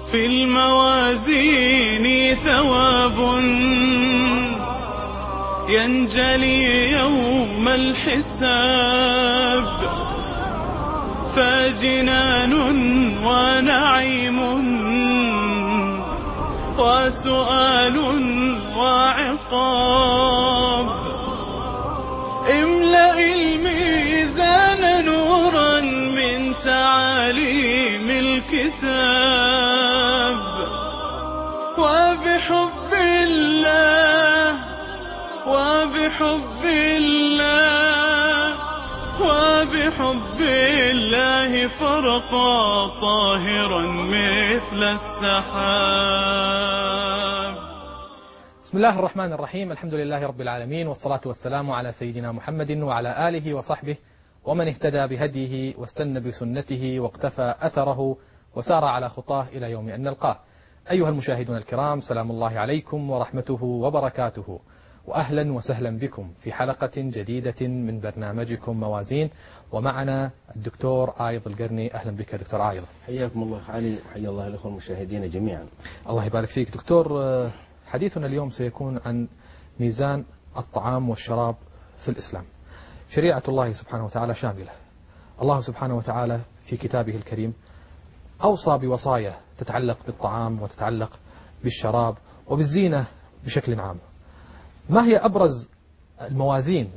في الموازين ثواب ينجلي يوم الحساب، فجنان ونعيم وسؤال وعقاب. املأ الميزان نورا من تعاليم الكتاب، وبحب الله وبحب الله وبحب الله فرقا طاهرا مثل السحاب. بسم الله الرحمن الرحيم. الحمد لله رب العالمين، والصلاة والسلام على سيدنا محمد وعلى آله وصحبه ومن اهتدى بهديه واستنى بسنته واقتفى أثره وسار على خطاه إلى يوم أن نلقاه. أيها المشاهدون الكرام، سلام الله عليكم ورحمته وبركاته، وأهلا وسهلا بكم في حلقة جديدة من برنامجكم موازين، ومعنا الدكتور عايض القرني. أهلا بك دكتور عايض. حياكم الله علي، حيا الله الأخوة المشاهدين جميعا. الله يبارك فيك دكتور. حديثنا اليوم سيكون عن ميزان الطعام والشراب في الإسلام. شريعة الله سبحانه وتعالى شاملة. الله سبحانه وتعالى في كتابه الكريم أوصى بوصايا تتعلق بالطعام وتتعلق بالشراب وبالزينة بشكل عام. ما هي أبرز الموازين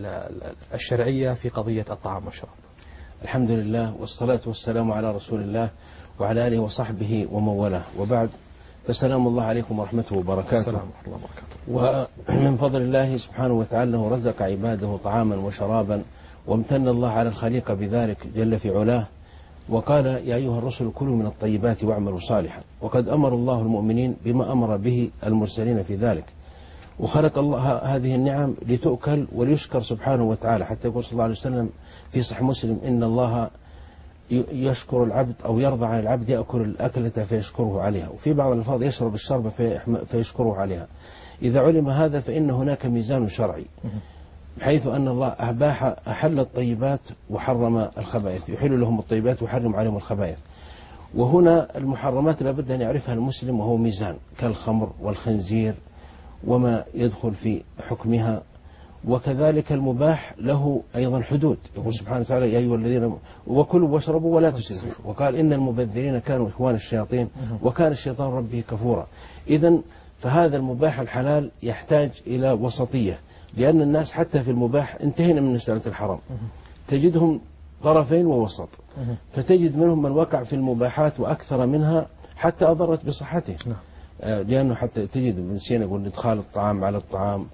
الشرعية في قضية الطعام والشراب؟ الحمد لله والصلاة والسلام على رسول الله وعلى آله وصحبه ومن والاه، وبعد، فسلام الله عليكم ورحمته وبركاته. السلام ورحمة الله وبركاته. ومن فضل الله سبحانه وتعالى رزق عباده طعاما وشرابا، وامتن الله على الخليقة بذلك جل في علاه، وقال: يا أيها الرسل كلوا من الطيبات واعملوا صالحا. وقد أمر الله المؤمنين بما أمر به المرسلين في ذلك، وخلق الله هذه النعم لتؤكل وليشكر سبحانه وتعالى، حتى يقول صلى الله عليه وسلم في صحيح مسلم: إن الله يشكر العبد أو يرضى عن العبد يأكل الأكلة فيشكره عليها، وفي بعض الألفاظ يشرب الشرب فيشكره عليها. إذا علم هذا فإن هناك ميزان شرعي، بحيث أن الله أحل الطيبات وحرم الخبائث، يحل لهم الطيبات ويحرم عليهم الخبائث. وهنا المحرمات لابد أن يعرفها المسلم، وهو ميزان كالخمر والخنزير وما يدخل في حكمها، وكذلك المباح له أيضا حدود. يقول سبحانه وتعالى: يا أيها الذين وكلوا واشربوا ولا تسرفوا، وقال: إن المبذرين كانوا إخوان الشياطين وكان الشيطان ربه كفورا. إذن فهذا المباح الحلال يحتاج إلى وسطية، لأن الناس حتى في المباح انتهينا من مسألة الحرام، تجدهم طرفين ووسط، فتجد منهم من وقع في المباحات وأكثر منها حتى أضرت بصحته، لأنه حتى تجد ابن سينا يقول: إدخال الطعام على الطعام،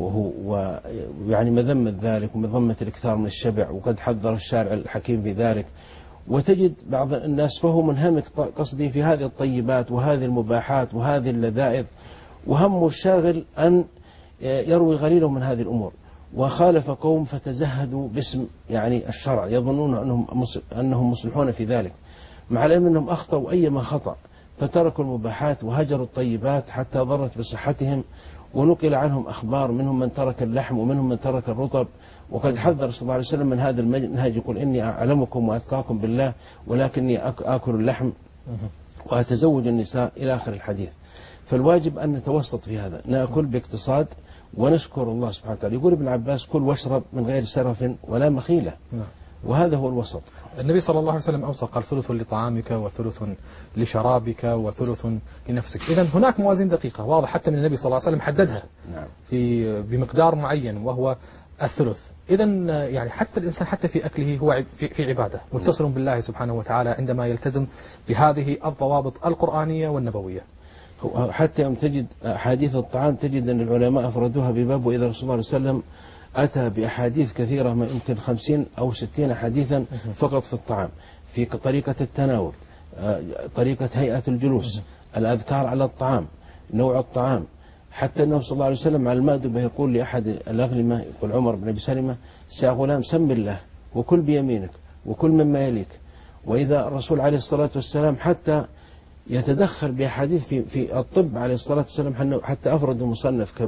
ويعني مذمة ذلك ومذمة الإكثار من الشبع، وقد حذر الشارع الحكيم بذلك. وتجد بعض الناس فهو منهمك قصدي في هذه الطيبات وهذه المباحات وهذه اللذائذ، وهمه الشاغل أن يروي غليله من هذه الأمور. وخالف قوم فتزهدوا باسم يعني الشرع، يظنون أنهم مصلحون في ذلك، مع العلم أنهم أخطأوا أيما خطأ، فتركوا المباحات وهجروا الطيبات حتى ضرت بصحتهم. ونقل عنهم أخبار، منهم من ترك اللحم ومنهم من ترك الرطب، وقد حذر صلى الله عليه وسلم من هذا المنهج، يقول: إني أعلمكم وأتقاكم بالله ولكني آكل اللحم وأتزوج النساء، إلى آخر الحديث. فالواجب أن نتوسط في هذا، نأكل باقتصاد ونشكر الله سبحانه وتعالى. يقول ابن عباس: كل واشرب من غير سرف ولا مخيلة، وهذا هو الوسط. النبي صلى الله عليه وسلم أوصى، قال: ثلث لطعامك وثلث لشرابك وثلث لنفسك. إذن هناك موازين دقيقة واضح، حتى من النبي صلى الله عليه وسلم حددها بمقدار معين وهو الثلث. إذن يعني حتى الإنسان حتى في أكله هو في عبادة، متصل بالله سبحانه وتعالى عندما يلتزم بهذه الضوابط القرآنية والنبوية. حتى يوم تجد أحاديث الطعام تجد أن العلماء أفردوها بباب: وإذا رسول الله صلى الله عليه وسلم أتى بأحاديث كثيرة، ما يمكن 50 أو 60 حديثا فقط في الطعام، في طريقة التناول، طريقة هيئة الجلوس، الأذكار على الطعام، نوع الطعام. حتى النبي صلى الله عليه وسلم على المأدبة يقول لأحد الأغلمة، يقول عمر بن أبي سلمة: يا غلام سم الله وكل بيمينك وكل مما يليك. وإذا الرسول عليه الصلاة والسلام حتى يتدخل بأحاديث في الطب عليه الصلاة والسلام، حتى أفرد مصنف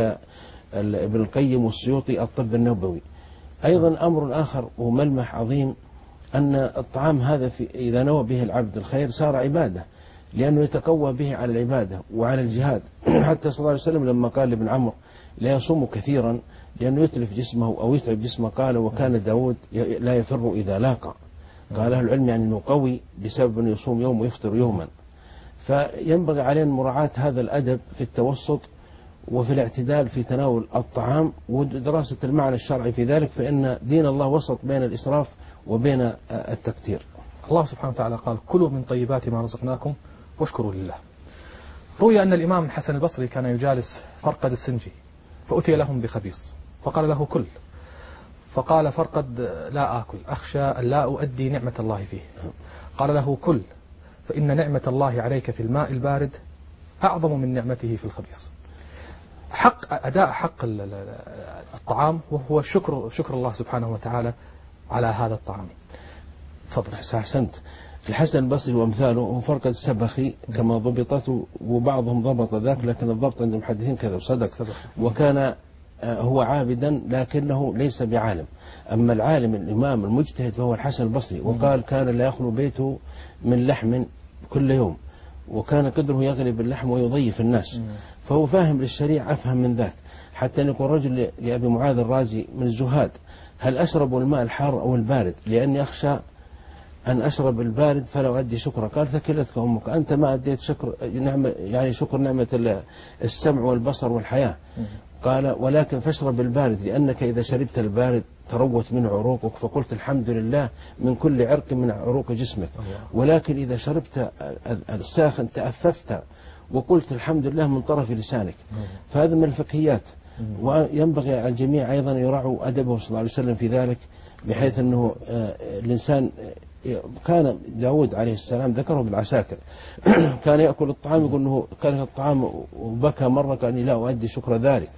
ابن القيم والسيوطي الطب النبوي. أيضا أمر آخر وملمح عظيم، أن الطعام هذا إذا نوى به العبد الخير صار عبادة، لأنه يتقوى به على العبادة وعلى الجهاد. حتى صلى الله عليه وسلم لما قال لابن عمرو لا يصوم كثيرا لأنه يتلف جسمه أو يتعب جسمه، قال وكان داود لا يفر إذا لاقى. قال أهل العلم يعني أنه قوي بسبب أنه يصوم يوم ويفطر يوما. فينبغي علينا مراعاة هذا الأدب في التوسط وفي الاعتدال في تناول الطعام ودراسة المعنى الشرعي في ذلك، فإن دين الله وسط بين الإسراف وبين التكتير. الله سبحانه وتعالى قال كلوا من طيبات ما رزقناكم واشكروا لله. روي أن الإمام الحسن البصري كان يجالس فرقد السنجي فأتي لهم بخبيص فقال له كل، فقال فرقد لا آكل أخشى أن لا أؤدي نعمة الله فيه. قال له كل فإن نعمة الله عليك في الماء البارد أعظم من نعمته في الخبيص. أداء حق الطعام وهو شكر الله سبحانه وتعالى على هذا الطعام. تفضل. أحسنت. الحسن البصري وأمثاله هم فرقد السبخي كما ضبطت، وبعضهم ضبط ذاك لكن الضبط عند المحدثين كذا وصدق. وكان هو عابدا لكنه ليس بعالم. أما العالم الإمام المجتهد فهو الحسن البصري، وقال كان لا يخلو بيته من لحم كل يوم، وكان قدره يغلب اللحم ويضيف الناس، فهو فاهم للشريعة أفهم من ذاك. حتى أن يقول رجل لأبي معاذ الرازي من الزهاد هل أشرب الماء الحار أو البارد لأني أخشى أن أشرب البارد فلا أؤدي شكرا. قال ثكلتك أمك، أنت ما أديت شكر نعمة، يعني شكر نعمة السمع والبصر والحياة. قال ولكن فاشرب البارد لأنك إذا شربت البارد تروت منه عروقك فقلت الحمد لله من كل عرق من عروق جسمك، ولكن إذا شربت الساخن تأففت وقلت الحمد لله من طرف لسانك. فهذا من الفقهيات، وينبغي على الجميع أيضا يراعوا أدبه صلى الله عليه وسلم في ذلك، بحيث أنه الإنسان كان داود عليه السلام ذكره بالعساكر كان يأكل الطعام يقول أنه كره الطعام وبكى مرة كأني لا أؤدي شكر ذلك،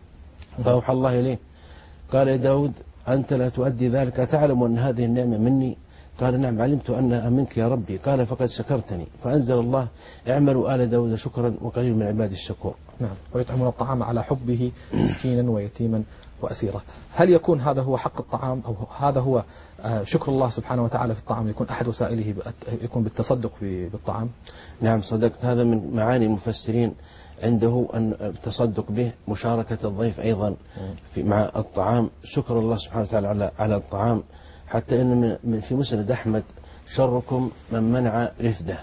فأوحى الله إليه قال يا داود أنت لا تؤدي ذلك، أتعلم أن هذه النعمة مني؟ قال نعم علمت أنها منك يا ربي. قال فقد شكرتني، فأنزل الله اعملوا آل داود شكرا وقليل من عباد الشكور. نعم. ويطعمون الطعام على حبه مسكينا ويتيما وأسيرا. هل يكون هذا هو حق الطعام أو هذا هو شكر الله سبحانه وتعالى في الطعام، يكون أحد وسائله يكون بالتصدق بالطعام؟ نعم صدقت. هذا من معاني المفسرين عنده أن التصدق به مشاركة الضيف أيضا مع الطعام، شكر الله سبحانه وتعالى على الطعام. حتى أن في مسند أحمد شركم من منع رفده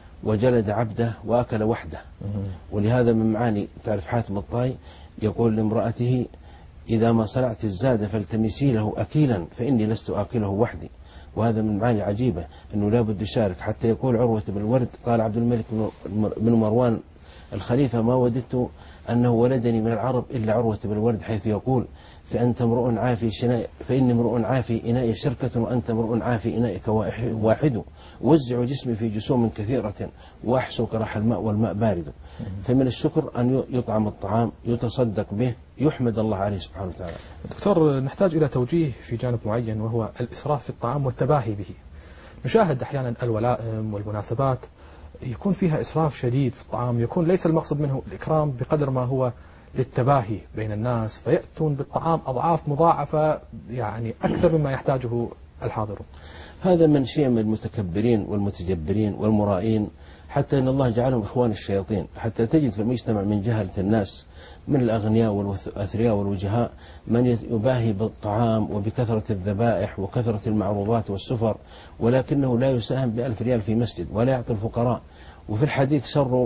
وجلد عبده وأكل وحده. ولهذا من معاني تعرف حاتم الطائي يقول لامرأته إذا ما صنعت الزاد فالتمسي له أكيلا فإني لست آكله وحدي. وهذا من معاني عجيبة أنه لا بد يشارك. حتى يقول عروة بن الورد قال عبد الملك بن مروان الخليفة ما وددت أنه ولدني من العرب إلا عروة بن الورد، حيث يقول فأنت امرؤ عافي فإني امرؤ عافي إنائي شركة وأنت امرؤ عافي إنائك واحد، وزع جسمي في جسوم كثيرة وأحسو كراح الماء والماء بارد. فمن الشكر أن يطعم الطعام يتصدق به يحمد الله عليه سبحانه وتعالى. دكتور نحتاج إلى توجيه في جانب معين وهو الإسراف في الطعام والتباهي به. نشاهد أحيانا الولائم والمناسبات يكون فيها إسراف شديد في الطعام، يكون ليس المقصد منه الإكرام بقدر ما هو للتباهي بين الناس، فيأتون بالطعام أضعاف مضاعفة يعني أكثر مما يحتاجه الحاضرون. هذا من شيء من المتكبرين والمتجبرين والمرائين، حتى أن الله جعلهم إخوان الشياطين. حتى تجد في المجتمع من جهلة الناس من الأغنياء والأثرياء والوجهاء من يباهي بالطعام وبكثرة الذبائح وكثرة المعروضات والسفر، ولكنه لا يساهم ب1000 ريال في مسجد ولا يعطي الفقراء. وفي الحديث شر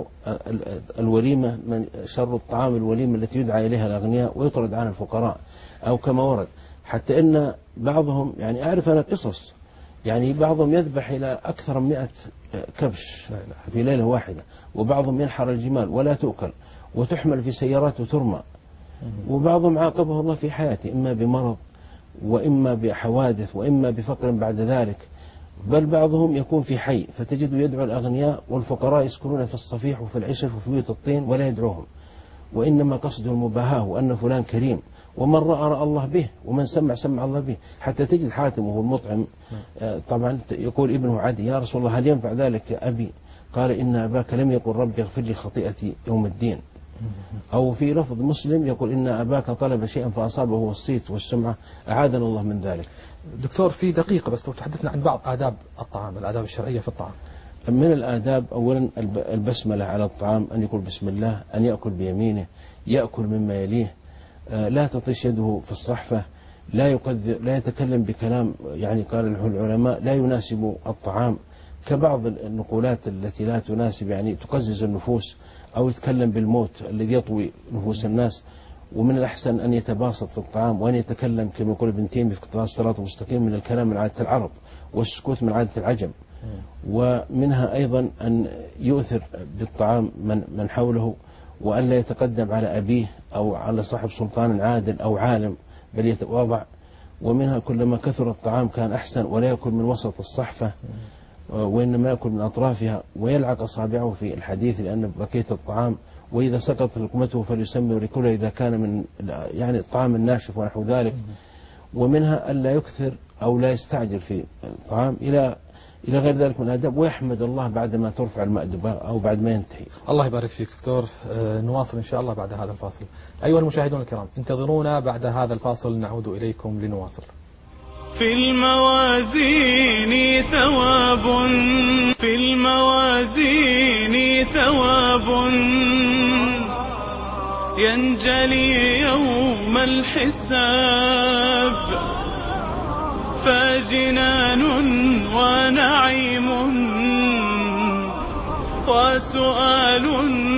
الوليمة شر الطعام الوليمة التي يدعى إليها الأغنياء ويطرد عنها الفقراء، أو كما ورد. حتى أن بعضهم يعني أعرف أنا قصص يعني بعضهم يذبح إلى أكثر من 100 كبش في ليلة واحدة، وبعضهم ينحر الجمال ولا تؤكل وتحمل في سيارات وترمى، وبعضهم عاقبه الله في حياته إما بمرض وإما بحوادث وإما بفقر بعد ذلك، بل بعضهم يكون في حي فتجد يدعو الأغنياء والفقراء يسكنون في الصفيح وفي العشف وفي بيوت الطين ولا يدعوهم، وإنما قصده المباهاة وأن فلان كريم، ومن رأى الله به ومن سمع الله به. حتى تجد حاتم وهو المطعم طبعا يقول ابنه عدي يا رسول الله هل ينفع ذلك يا أبي؟ قال إن أباك لم يقل ربي اغفر لي خطيئتي يوم الدين. أو في لفظ مسلم يقول إن أباك طلب شيئا فأصابه الصيت والسمعة أعاذنا الله من ذلك. دكتور في دقيقة بس لو تحدثنا عن بعض آداب الطعام، الآداب الشرعية في الطعام. من الآداب أولا البسملة على الطعام، أن يقول بسم الله، أن يأكل بيمينه، يأكل مما يليه، لا تطيش يده في الصحفة، لا يتكلم بكلام يعني قال العلماء لا يناسب الطعام، كبعض النقولات التي لا تناسب يعني تقزز النفوس، أو يتكلم بالموت الذي يطوي نفوس الناس. ومن الأحسن أن يتباسط في الطعام، وأن يتكلم كما يقول ابن تيمية في اقتضاء الصراط المستقيم من الكلام من عادة العرب، والسكوت من عادة العجم. ومنها أيضا أن يؤثر بالطعام من حوله، وأن لا يتقدم على أبيه أو على صاحب سلطان عادل أو عالم، بل يتواضع. ومنها كلما كثر الطعام كان أحسن، ولا يأكل من وسط الصحفة، وإنما يأكل من أطرافها، ويلعق أصابعه في الحديث لأن بقية الطعام، وإذا سقط لقمته فليسمي لكله إذا كان من يعني الطعام الناشف ونحو ذلك. ومنها ألا يكثر أو لا يستعجل في الطعام إلى غير ذلك من الآداب، ويحمد الله بعدما ترفع المأدبة أو بعد ما ينتهي. الله يبارك فيك دكتور. نواصل إن شاء الله بعد هذا الفاصل. أيها المشاهدون الكرام، انتظرونا بعد هذا الفاصل، نعود إليكم لنواصل. في الموازين ثواب، في الموازين ثواب ينجلي يوم الحساب، فجنان ونعيم وسؤال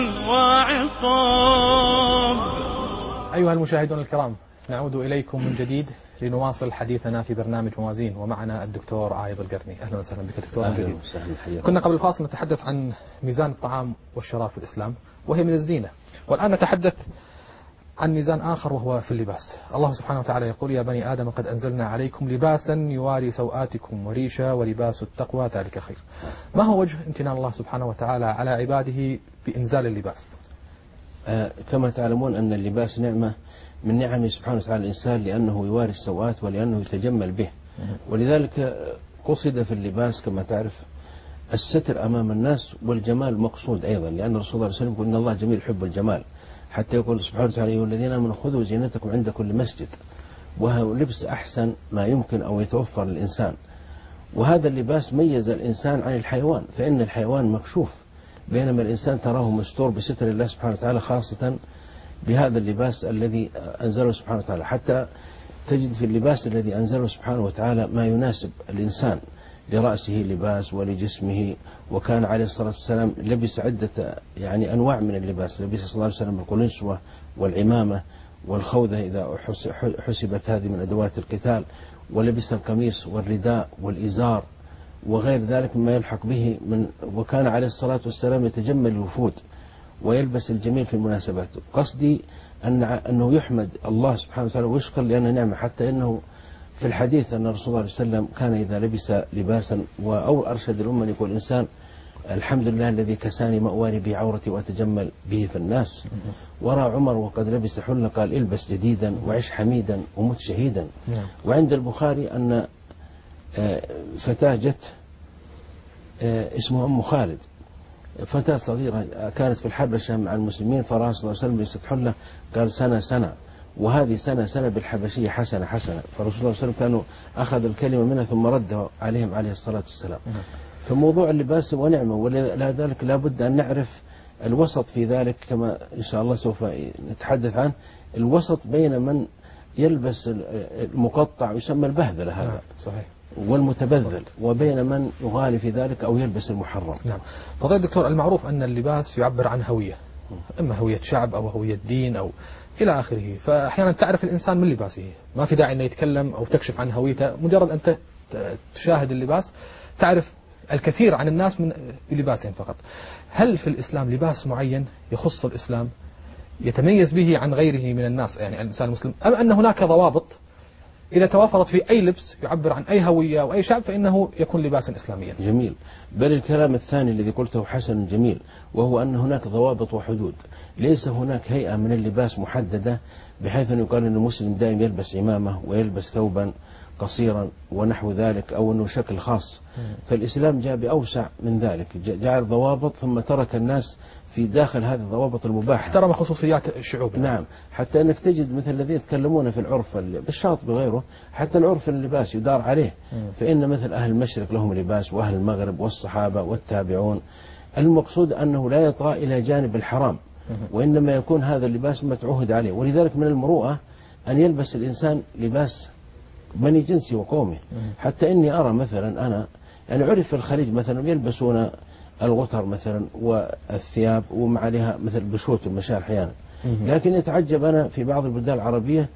وعقاب. أيها المشاهدون الكرام، نعود إليكم من جديد لنواصل حديثنا في برنامج موازين، ومعنا الدكتور عايض القرني. أهلا وسهلا بك دكتور من جديد. كنا قبل الفاصل نتحدث عن ميزان الطعام والشراب في الإسلام، وهي من الزينة، والآن نتحدث عن ميزان آخر وهو في اللباس. الله سبحانه وتعالى يقول: يا بني آدم قد أنزلنا عليكم لباسا يواري سوآتكم وريشا ولباس التقوى ذلك خير. ما هو وجه امتنان الله سبحانه وتعالى على عباده بإنزال اللباس؟ كما تعلمون أن اللباس نعمة من نعمه سبحانه وتعالى الإنسان، لأنه يواري السوآت ولأنه يتجمل به، ولذلك قصد في اللباس كما تعرف الستر أمام الناس، والجمال مقصود أيضا، لأن الرسول صلى الله عليه وسلم يقول إن الله جميل يحب الجمال، حتى يقول سبحانه وتعالى: أيها الذين آمنوا خذوا زينتكم عند كل مسجد. وهو لبس أحسن ما يمكن أو يتوفر للإنسان. وهذا اللباس ميز الإنسان عن الحيوان، فإن الحيوان مكشوف، بينما الإنسان تراه مستور بستر الله سبحانه وتعالى، خاصة بهذا اللباس الذي أنزله سبحانه وتعالى. حتى تجد في اللباس الذي أنزله سبحانه وتعالى ما يناسب الإنسان، لرأسه لباس ولجسمه. وكان عليه الصلاة والسلام لبس عدة يعني أنواع من اللباس، لبس صلى الله عليه وسلم القلنسوة والعمامة والخوذة إذا حسبت هذه من أدوات القتال، ولبس القميص والرداء والإزار وغير ذلك مما يلحق به من. وكان عليه الصلاة والسلام يتجمل الوفود ويلبس الجميل في المناسبات. قصدي أنه يحمد الله سبحانه وتعالى ويشكر لأنه نعمة، حتى أنه في الحديث أن الرسول صلى الله عليه وسلم كان إذا لبس لباسا أو أرشد الأمة يقول الإنسان: الحمد لله الذي كساني مأواري به عورتي وأتجمل به في الناس. ورأى عمر وقد لبس حلة قال: البس جديدا وعش حميدا ومت شهيدا. وعند البخاري أن فتاة جت اسمها أم خالد، فتاة صغيرة كانت في الحبشة مع المسلمين، فرأى صلى الله عليه وسلم لبست حلة قال: سنة وهذه سنة بالحبشية حسنة. فالرسول صلى الله عليه وسلم كانوا أخذ الكلمة منها ثم ردها عليهم عليه الصلاة والسلام. فموضوع اللباس ونعمة، ولا ذلك لابد أن نعرف الوسط في ذلك، كما إن شاء الله سوف نتحدث عنه. الوسط بين من يلبس المقطع يسمى البهذلة هذا صحيح، والمتبذل، وبين من يغالي في ذلك أو يلبس المحرم. نعم. فضيلة الدكتور، المعروف أن اللباس يعبر عن هوية، إما هوية شعب أو هوية دين أو إلى آخره. فأحيانا تعرف الإنسان من لباسه، ما في داعي أنه يتكلم أو تكشف عن هويته، مجرد أن تشاهد اللباس تعرف الكثير عن الناس من لباسهم فقط. هل في الإسلام لباس معين يخص الإسلام يتميز به عن غيره من الناس، يعني الإنسان المسلم، أم أن هناك ضوابط إذا توافرت في أي لبس يعبر عن أي هوية أو أي شعب فإنه يكون لباسا إسلاميا؟ جميل. بل الكلام الثاني الذي قلته حسن جميل، وهو أن هناك ضوابط وحدود. ليس هناك هيئة من اللباس محددة بحيث أن يقال أن المسلم دائم يلبس عمامة ويلبس ثوبا قصيرا ونحو ذلك، أو أنه شكل خاص. فالإسلام جاء بأوسع من ذلك، جعل ضوابط ثم ترك الناس في داخل هذه الضوابط المباحة، احترم خصوصيات الشعوب. نعم، حتى أنك تجد مثل الذين يتكلمون في العرف بالشاطبي وغيره، حتى العرف اللباس يدار عليه. فإن مثل أهل المشرق لهم لباس، وأهل المغرب والصحابة والتابعون. المقصود أنه لا يطغى إلى جانب الحرام، وإنما يكون هذا اللباس متعهد عليه. ولذلك من المروءة أن يلبس الإنسان لباس بني جنسي وقومي. حتى إني أرى مثلا أنا يعني عرف في الخليج مثلا يلبسون الغتر مثلا والثياب ومع عليها مثل بشوت المشاة أحيانا، لكن يتعجب أنا في بعض البلدان العربية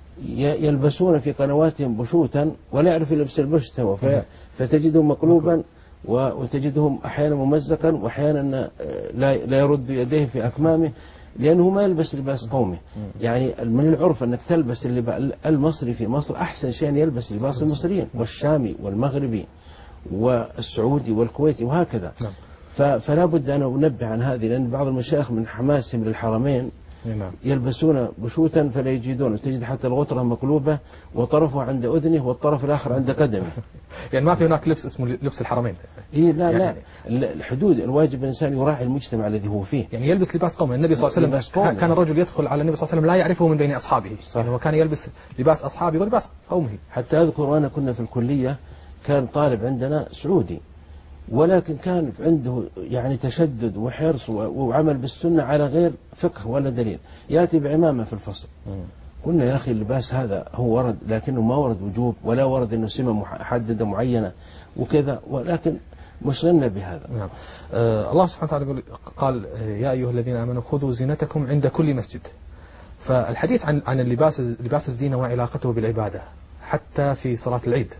يلبسون في قنواتهم بشوتا ولا يعرف يلبس البشت هو، فتجدهم مقلوبا وتجدهم أحيانا ممزقا، وأحيانا لا يرد يديه في أكمامه لأنه ما يلبس لباس قومي. يعني من العرف أنك تلبس المصري في مصر أحسن شيء أن يلبس لباس المصريين والشامي والمغربي والسعودي والكويتي وهكذا. فلا بد أن أنبه عن هذه، لأن بعض المشايخ من حماسهم للحرمين يلبسون بشوتا فلا يجيدون، وتجد حتى الغترة مقلوبة وطرفه عند أذنه والطرف الآخر عند قدمه. يعني ما في هناك لبس اسمه لبس الحرمين. إيه لا الحدود، الواجب الإنسان يراعي المجتمع الذي هو فيه. يعني يلبس لباس قومي. النبي صلى الله عليه وسلم كان الرجل يدخل على النبي صلى الله عليه وسلم لا يعرفه من بين أصحابه، يعني هو كان يلبس لباس أصحابه ولباس قومه. حتى أذكر وأنا كنا في الكلية كان طالب عندنا سعودي، ولكن كان عنده يعني تشدد وحرص وعمل بالسنة على غير فقه ولا دليل، يأتي بعمامة في الفصل. قلنا يا أخي اللباس هذا هو ورد، لكنه ما ورد وجوب ولا ورد أنه سمة محددة معينة وكذا، ولكن مشغلنا بهذا. نعم. الله سبحانه وتعالى قال يا أيها الذين آمنوا خذوا زينتكم عند كل مسجد. فالحديث عن لباس الزينة وعلاقته بالعبادة حتى في صلاة العيد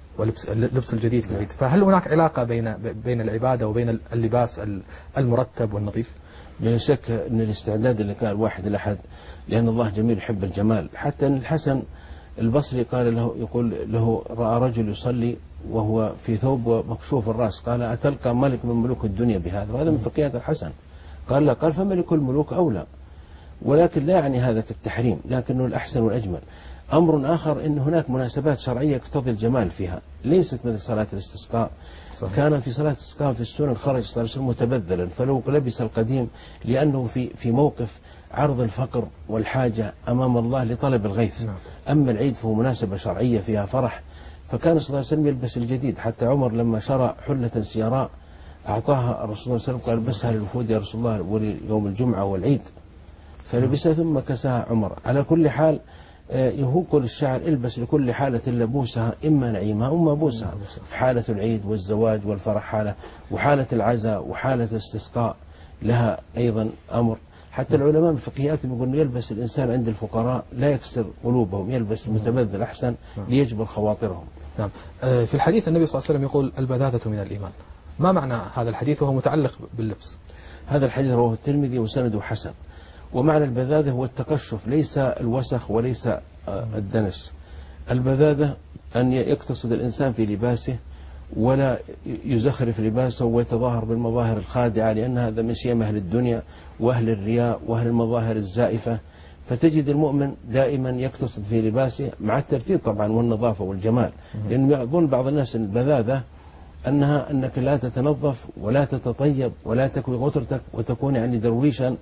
ولبس الجديد في العيد، فهل هناك علاقة بين العبادة وبين اللباس المرتب والنظيف؟ لا شك أن الاستعداد اللي كان الواحد الأحد، لأن الله جميل يحب الجمال. حتى أن الحسن البصري قال له، يقول له رأى رجل يصلي وهو في ثوب مكشوف الرأس، قال أتلقى ملك من ملوك الدنيا بهذا؟ وهذا من فقهيات الحسن. قال لا، قال فملك الملوك أولى، ولكن لا يعني هذا كالتحريم، لكنه الأحسن والأجمل. أمر آخر أن هناك مناسبات شرعية يقتضي الجمال فيها، ليست مثل صلاة الاستسقاء. كان في صلاة الاستسقاء في السنن خرج صلى الله عليه وسلم متبذلا، فلو لبس القديم لأنه في موقف عرض الفقر والحاجة أمام الله لطلب الغيث. أما العيد فهو مناسبة شرعية فيها فرح، فكان صلى الله عليه وسلم يلبس الجديد. حتى عمر لما شرى حلة سيراء أعطاها الرسول صلى الله عليه وسلم، قال البسها للوفود يا رسول الله وليوم الجمعة والعيد، فلبسها ثم كساها عمر. على كل حال يقول الشاعر البس لكل حالة لبوسها، إما نعيمها أما بوسها. في حالة العيد والزواج والفرح حالة، وحالة العزاء وحالة الاستسقاء لها أيضا أمر. حتى العلماء من فقهياتهم يقولون يلبس الإنسان عند الفقراء لا يكسر قلوبهم، يلبس المتبذل أحسن ليجبر خواطرهم. نعم. في الحديث النبي صلى الله عليه وسلم يقول البذاذة من الإيمان. ما معنى هذا الحديث وهو متعلق باللبس؟ هذا الحديث رواه الترمذي وسنده حسن. ومعنى البذاذة هو التقشف، ليس الوسخ وليس الدنس. البذاذة أن يقتصد الإنسان في لباسه ولا يزخرف لباسه ويتظاهر بالمظاهر الخادعة، لأن هذا من شيم أهل الدنيا وأهل الرياء وأهل المظاهر الزائفة. فتجد المؤمن دائما يقتصد في لباسه مع الترتيب طبعا والنظافة والجمال، لأن يظن بعض الناس البذاذة أنك لا تتنظف ولا تتطيب ولا تكوي غترتك وتكون يعني درويشا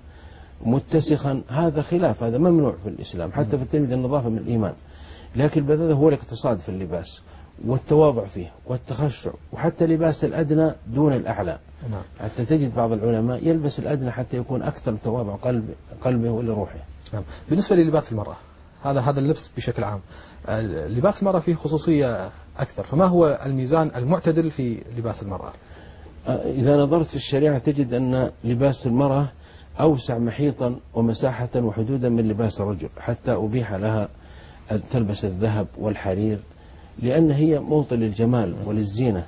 متسخا. هذا خلاف، هذا ممنوع في الإسلام. حتى في الترمذي النظافة من الإيمان. لكن البذاذة هو الاقتصاد في اللباس والتواضع فيه والتخشع، وحتى لباس الأدنى دون الأعلى. حتى تجد بعض العلماء يلبس الأدنى حتى يكون أكثر تواضع قلبه ولروحه. بالنسبة للباس المرأة، هذا اللبس بشكل عام، لباس المرأة فيه خصوصية أكثر، فما هو الميزان المعتدل في لباس المرأة؟ إذا نظرت في الشريعة تجد أن لباس المرأة أوسع محيطا ومساحة وحدودا من لباس الرجل، حتى أبيح لها أن تلبس الذهب والحرير لأن هي موطن للجمال وللزينة،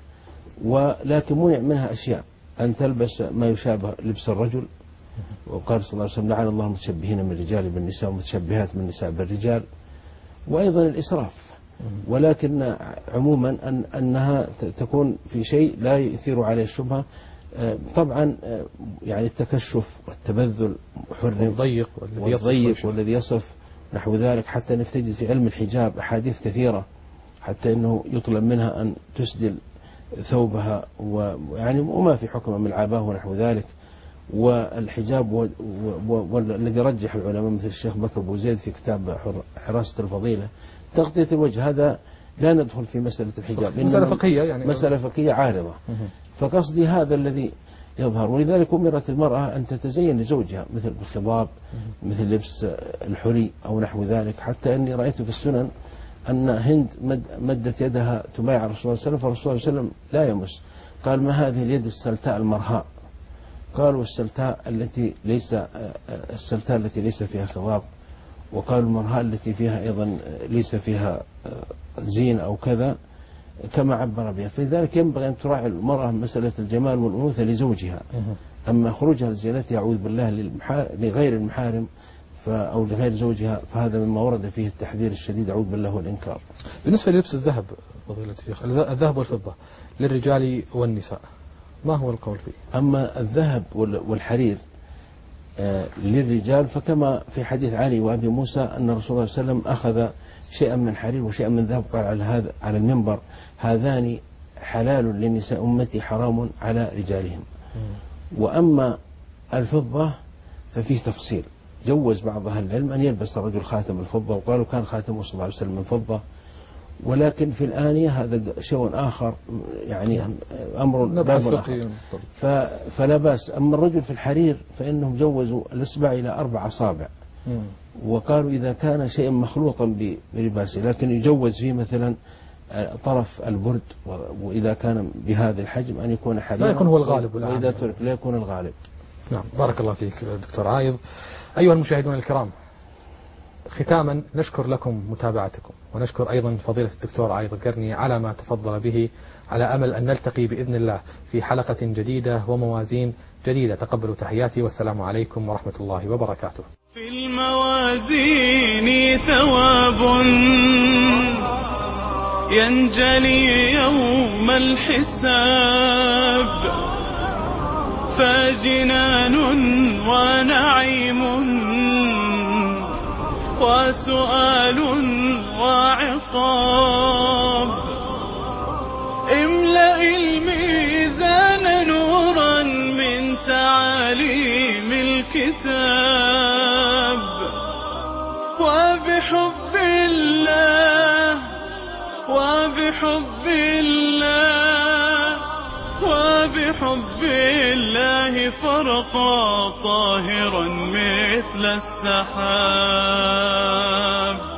ولكن منع منها أشياء، أن تلبس ما يشابه لبس الرجل. وقال صلى الله عليه وسلم لعن الله المتشبهين من الرجال بالنساء والمتشبهات من النساء بالرجال، وأيضا الإسراف. ولكن عموما أنها تكون في شيء لا يثير عليه الشبهة. طبعا يعني التكشف والتبذل والضيق والذي يصف نحو ذلك. حتى نفتجد في علم الحجاب أحاديث كثيرة حتى أنه يطلب منها أن تسدل ثوبها ويعني وما في حكم من العباءة ونحو ذلك. والحجاب والذي رجح العلماء مثل الشيخ بكر بو زيد في كتاب حراسة الفضيلة تغطية الوجه، هذا لا ندخل في مسألة الحجاب، مسألة فقهية يعني مسألة فقهية عارضة. فقصدي هذا الذي يظهر، ولذلك أمرت المرأة أن تتزين لزوجها مثل بالخضاب، مثل لبس الحلي أو نحو ذلك. حتى أني رأيت في السنن أن هند مدت يدها تبايع الرسول صلى الله عليه وسلم، فالرسول صلى الله عليه وسلم لا يمس، قال ما هذه اليد السلتاء المرهاء؟ قالوا السلتاء التي ليس فيها خضاب، وقالوا المرهاء التي فيها أيضا ليس فيها زين أو كذا كما عبر بها. فلذلك ينبغي أن تراعي المرأة مسألة الجمال والأنوثة لزوجها. أما خروجها لزينتها أعوذ بالله لغير المحارم أو لغير زوجها فهذا مما ورد فيه التحذير الشديد أعوذ بالله والإنكار. بالنسبة للبس الذهب فضيلة الشيخ، الذهب والفضة للرجال والنساء ما هو القول فيه؟ أما الذهب والحرير للرجال فكما في حديث علي وأبي موسى أن الرسول صلى الله عليه وسلم أخذ شيئا من حرير وشيئا من ذهب، قال على المنبر هذان حلال للنساء أمتي حرام على رجالهم. وأما الفضة ففيه تفصيل، جوز بعض أهل العلم أن يلبس الرجل خاتم الفضة، وقالوا كان خاتمه صلى الله عليه وسلم من فضة، ولكن في الآنية هذا شيء آخر، يعني أمر باب آخر فلا بأس. أما الرجل في الحرير فإنهم جوزوا الإصبع إلى 4 أصابع، وقالوا إذا كان شيئا مخلوطا بلباسه، لكن يجوز فيه مثلا طرف البرد، وإذا كان بهذا الحجم أن يكون حريرا، لا يكون هو الغالب، وإذا ترك لا يكون الغالب. نعم، بارك الله فيك دكتور عايض. أيها المشاهدون الكرام، ختاما نشكر لكم متابعتكم، ونشكر أيضا فضيلة الدكتور عايض القرني على ما تفضل به، على أمل أن نلتقي بإذن الله في حلقة جديدة وموازين جديدة. تقبلوا تحياتي والسلام عليكم ورحمة الله وبركاته. في الموازين ثواب ينجلي يوم الحساب، فجنان ونعيم وسؤال وعقاب. املأ الميزان نورا من تعاليم الكتاب، وبحب الله وبحب الله وبحب الله فرقا طاهرا مثل السحاب.